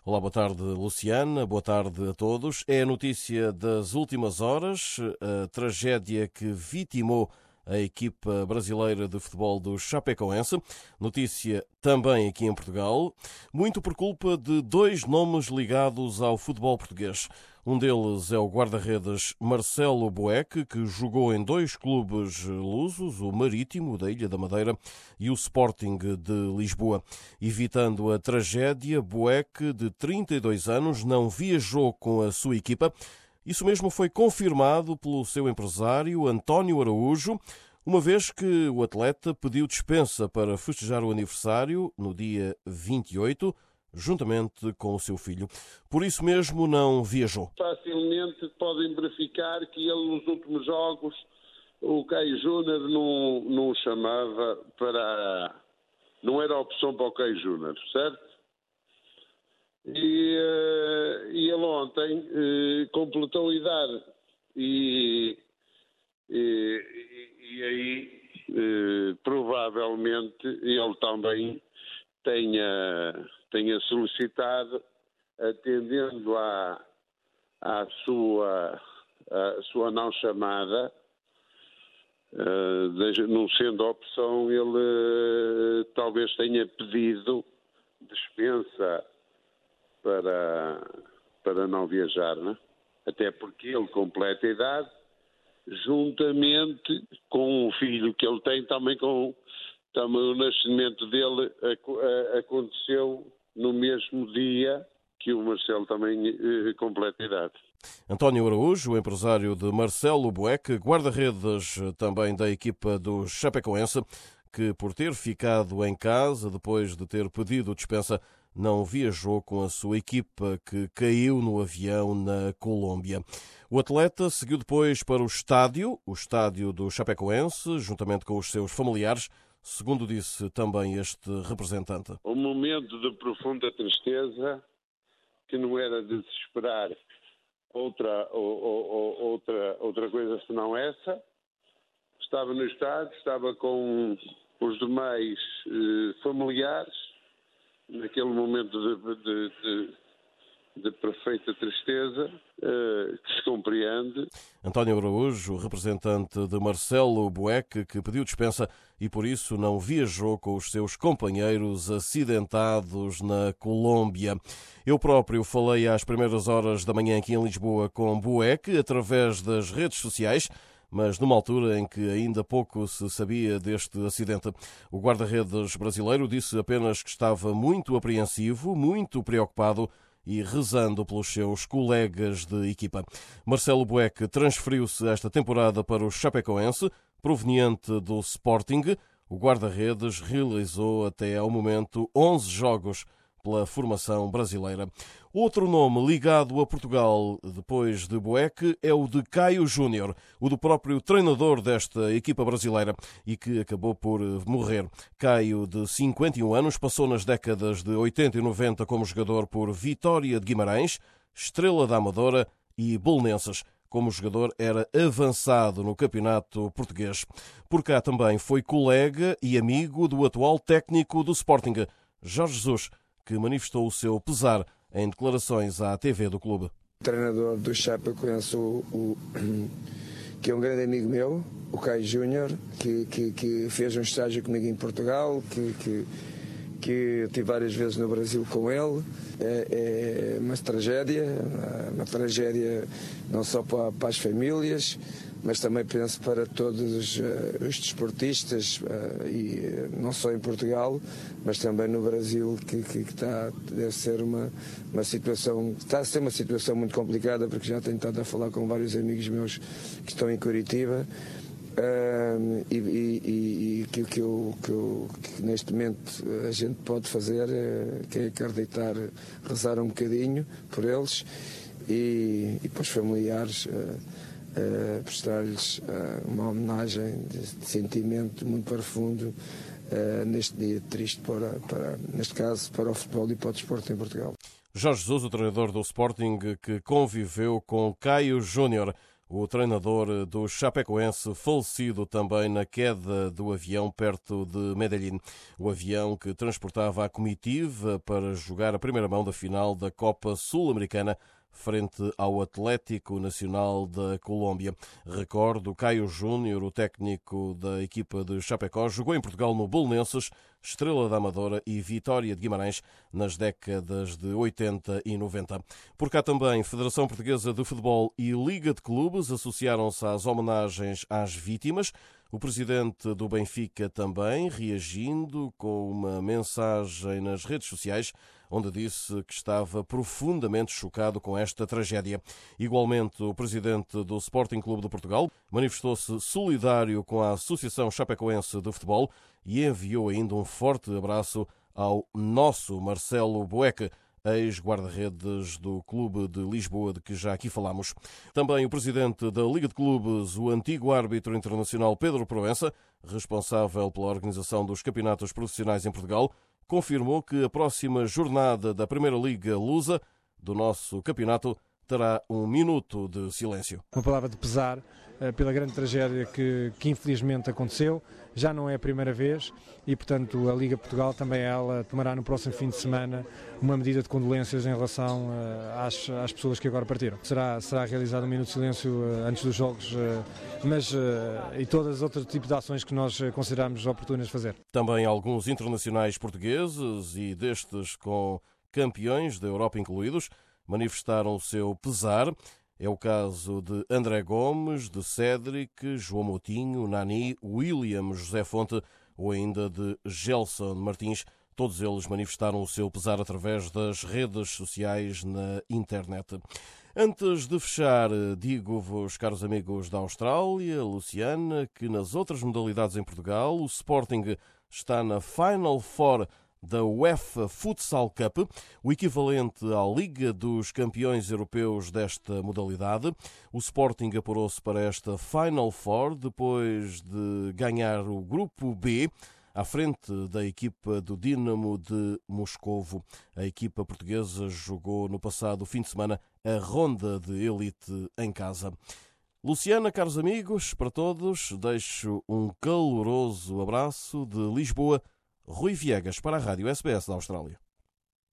Olá, boa tarde, Luciana, boa tarde a todos. É a notícia das últimas horas, a tragédia que vitimou a equipa brasileira de futebol do Chapecoense. Notícia também aqui em Portugal, muito por culpa de dois nomes ligados ao futebol português. Um deles é o guarda-redes Marcelo Boeck, que jogou em dois clubes lusos, o Marítimo, da Ilha da Madeira, e o Sporting de Lisboa. Evitando a tragédia, Boeck, de 32 anos, não viajou com a sua equipa. Isso mesmo foi confirmado pelo seu empresário, António Araújo, uma vez que o atleta pediu dispensa para festejar o aniversário no dia 28, juntamente com o seu filho. Por isso mesmo não viajou. Facilmente podem verificar que ele nos últimos jogos, o Caio Júnior não chamava para... não era opção para o Caio Júnior, certo? E ele ontem completou a idade e aí provavelmente ele também tenha solicitado, atendendo à sua não chamada, não sendo opção, ele talvez tenha pedido dispensa para não viajar, né? Até porque ele completa a idade, juntamente com o filho que ele tem, também o nascimento dele aconteceu no mesmo dia que o Marcelo também completa a idade. António Araújo, empresário de Marcelo Boeck, guarda-redes também da equipa do Chapecoense, que por ter ficado em casa depois de ter pedido dispensa, não viajou com a sua equipa, que caiu no avião na Colômbia. O atleta seguiu depois para o estádio do Chapecoense, juntamente com os seus familiares, segundo disse também este representante. Um momento de profunda tristeza, que não era de se esperar outra coisa senão essa. Estava no estádio, estava com os demais familiares, naquele momento de perfeita tristeza, que se compreende. António Araújo, representante de Marcelo Boeck, que pediu dispensa e por isso não viajou com os seus companheiros acidentados na Colômbia. Eu próprio falei às primeiras horas da manhã aqui em Lisboa com Boeck através das redes sociais, mas numa altura em que ainda pouco se sabia deste acidente. O guarda-redes brasileiro disse apenas que estava muito apreensivo, muito preocupado e rezando pelos seus colegas de equipa. Marcelo Boeck transferiu-se esta temporada para o Chapecoense, proveniente do Sporting. O guarda-redes realizou até ao momento 11 jogos pela formação brasileira. Outro nome ligado a Portugal depois de Boeck é o de Caio Júnior, o do próprio treinador desta equipa brasileira e que acabou por morrer. Caio, de 51 anos, passou nas décadas de 80 e 90 como jogador por Vitória de Guimarães, Estrela da Amadora e Belenenses. Como jogador era avançado no campeonato português. Por cá também foi colega e amigo do atual técnico do Sporting, Jorge Jesus, que manifestou o seu pesar em declarações à TV do clube. O treinador do Chapecoense, que é um grande amigo meu, o Caio Júnior, que fez um estágio comigo em Portugal, que tive várias vezes no Brasil com ele. É uma tragédia não só para as famílias, mas também penso para todos os desportistas, e não só em Portugal, mas também no Brasil, deve ser uma situação, está a ser uma situação muito complicada, porque já tenho estado a falar com vários amigos meus que estão em Curitiba, e que neste momento a gente pode fazer, quem acreditar, rezar um bocadinho por eles e para os familiares, prestar-lhes uma homenagem de sentimento muito profundo neste dia triste, neste caso, para o futebol e para o desporto em Portugal. Jorge Jesus, o treinador do Sporting, que conviveu com Caio Júnior. o treinador do Chapecoense, falecido também na queda do avião perto de Medellín. O avião que transportava a comitiva para jogar a primeira mão da final da Copa Sul-Americana frente ao Atlético Nacional da Colômbia. Recordo, Caio Júnior, o técnico da equipa de Chapecó, jogou em Portugal no Belenenses, Estrela da Amadora e Vitória de Guimarães nas décadas de 80 e 90. Por cá também, Federação Portuguesa de Futebol e Liga de Clubes associaram-se às homenagens às vítimas. O presidente do Benfica também, reagindo com uma mensagem nas redes sociais, onde disse que estava profundamente chocado com esta tragédia. Igualmente, o presidente do Sporting Clube de Portugal manifestou-se solidário com a Associação Chapecoense de Futebol e enviou ainda um forte abraço ao nosso Marcelo Boeck, ex-guarda-redes do Clube de Lisboa, de que já aqui falámos. Também o presidente da Liga de Clubes, o antigo árbitro internacional Pedro Proença, responsável pela organização dos campeonatos profissionais em Portugal, confirmou que a próxima jornada da Primeira Liga Lusa do nosso campeonato terá um minuto de silêncio. Uma palavra de pesar pela grande tragédia que infelizmente aconteceu. Já não é a primeira vez e, portanto, a Liga Portugal também ela tomará no próximo fim de semana uma medida de condolências em relação às pessoas que agora partiram. Será realizado um minuto de silêncio antes dos jogos, e todos os outros tipos de ações que nós consideramos oportunas de fazer. Também alguns internacionais portugueses e destes com campeões da Europa incluídos manifestaram o seu pesar. É o caso de André Gomes, de Cédric, João Moutinho, Nani, William, José Fonte ou ainda de Gelson Martins. Todos eles manifestaram o seu pesar através das redes sociais na internet. Antes de fechar, digo-vos, caros amigos da Austrália, Luciana, que nas outras modalidades em Portugal, o Sporting está na Final Four da UEFA Futsal Cup, o equivalente à Liga dos Campeões Europeus desta modalidade. O Sporting apurou-se para esta Final Four depois de ganhar o Grupo B à frente da equipa do Dinamo de Moscovo. A equipa portuguesa jogou no passado fim de semana a ronda de elite em casa. Luciana, caros amigos, para todos, deixo um caloroso abraço de Lisboa. Rui Viegas para a Rádio SBS da Austrália.